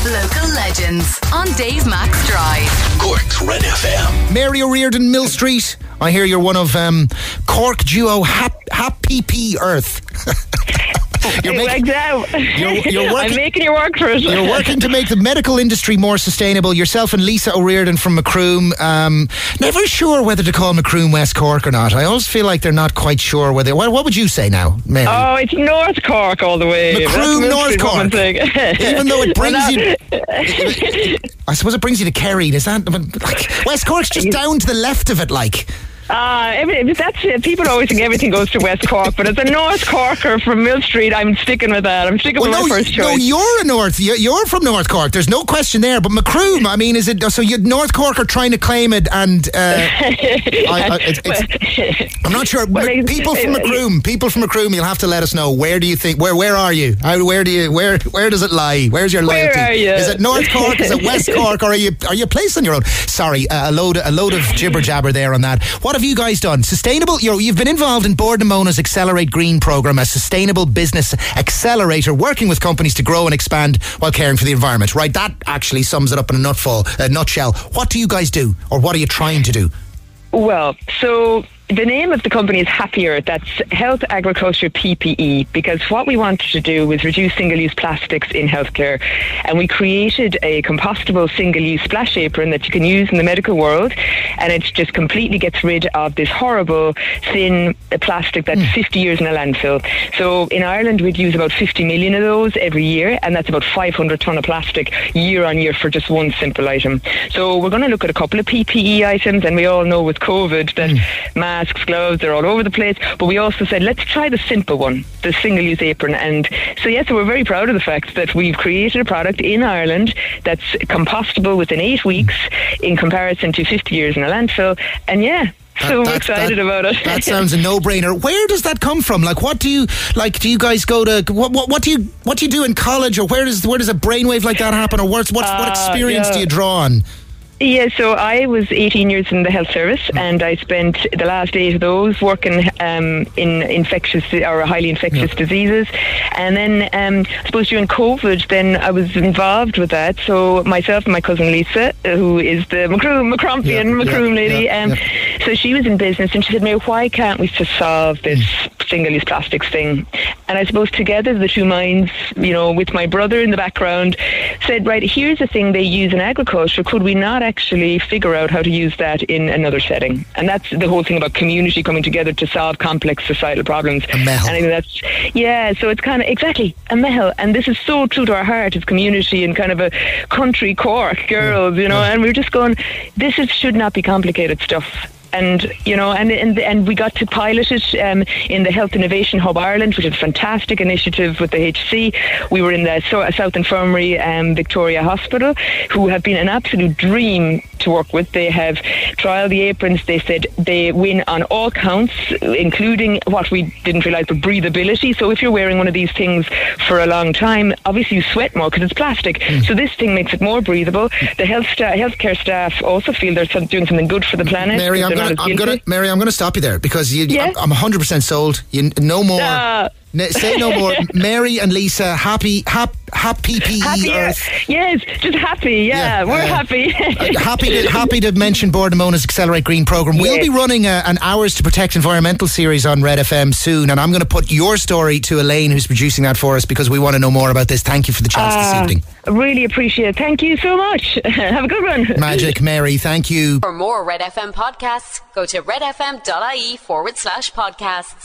Local legends on Dave Max Drive. Cork's Red FM. Mary O'Riordan, Mill Street. I hear you're one of Cork duo Happy P Earth. You're working, I'm making you work for it. You're working to make the medical industry more sustainable. Yourself and Lisa O'Riordan from Macroom. Never sure whether to call Macroom West Cork or not. I always feel like they're not quite sure whether. What would you say now, Mary? Oh, it's North Cork all the way. Macroom, North Cork. Even though it brings you, I suppose it brings you to Kerry. Is that like West Cork's just down to the left of it, like? That's it. People always think everything goes to West Cork, but as a North Corker from Mill Street, I'm sticking with that. I'm sticking with my first choice. No, you're from North Cork. There's no question there. But Macroom, I mean, is it so? You North Cork are trying to claim it, and I'm not sure. People from Macroom, you'll have to let us know. Where do you think? Where are you? Where does it lie? Where's your loyalty? Where are you? Is it North Cork? Is it West Cork? Or are you placed on your own? Sorry, a load of jibber jabber there on that. What have you guys done? Sustainable. You've been involved in Bord na Móna's Accelerate Green programme, a sustainable business accelerator working with companies to grow and expand while caring for the environment. Right, that actually sums it up in a nutshell. What do you guys do, or what are you trying to do? Well, so the name of the company is Happier. That's Health Agriculture PPE, because what we wanted to do was reduce single-use plastics in healthcare, and we created a compostable single-use splash apron that you can use in the medical world, and it just completely gets rid of this horrible thin plastic that's 50 years in a landfill. So in Ireland we'd use about 50 million of those every year, and that's about 500 tonne of plastic year on year for just one simple item. So we're going to look at a couple of PPE items, and we all know with COVID that masks, gloves, they're all over the place, but we also said let's try the simple one, the single-use apron. And so so we're very proud of the fact that we've created a product in Ireland that's compostable within 8 weeks in comparison to 50 years in a landfill. And so we're excited about it. That sounds a no-brainer. Where does that come from? Like, what do you like? Do you guys go to what do you do in college, or where does a brainwave like that happen, or what experience do you draw on? Yeah, so I was 18 years in the health service, and I spent the last 8 of those working in infectious or highly infectious diseases. And then I suppose during COVID, then I was involved with that. So myself and my cousin Lisa, who is the Macroom lady, so she was in business, and she said, "Mary, why can't we just solve this single-use plastics thing?" And I suppose together the two minds, with my brother in the background, said, right, here's a thing they use in agriculture. Could we not actually figure out how to use that in another setting? And that's the whole thing about community coming together to solve complex societal problems. And I think that's, so it's kind of, exactly, a mehel. And this is so true to our heart as community and kind of a country Cork girls, and we're just going, this should not be complicated stuff. And and we got to pilot it in the Health Innovation Hub Ireland, which is a fantastic initiative with the HC. We were in the South Infirmary Victoria Hospital, who have been an absolute dream to work with. They have trialled the aprons. They said they win on all counts, including what we didn't realise, but breathability. So if you're wearing one of these things for a long time, obviously you sweat more because it's plastic. So this thing makes it more breathable. The healthcare staff also feel they're doing something good for the planet. Mary, I'm going to stop you there, because I'm 100% sold. No more. Say no more. Mary and Lisa, happy PPE Earth. Yes, just happy. We're happy. happy to mention Bord na Móna's Accelerate Green programme. We'll be running an Hours to Protect Environmental series on Red FM soon, and I'm going to put your story to Elaine, who's producing that for us, because we want to know more about this. Thank you for the chance this evening. Really appreciate it. Thank you so much. Have a good one. Magic, Mary. Thank you. For more Red FM podcasts, go to redfm.ie/podcasts.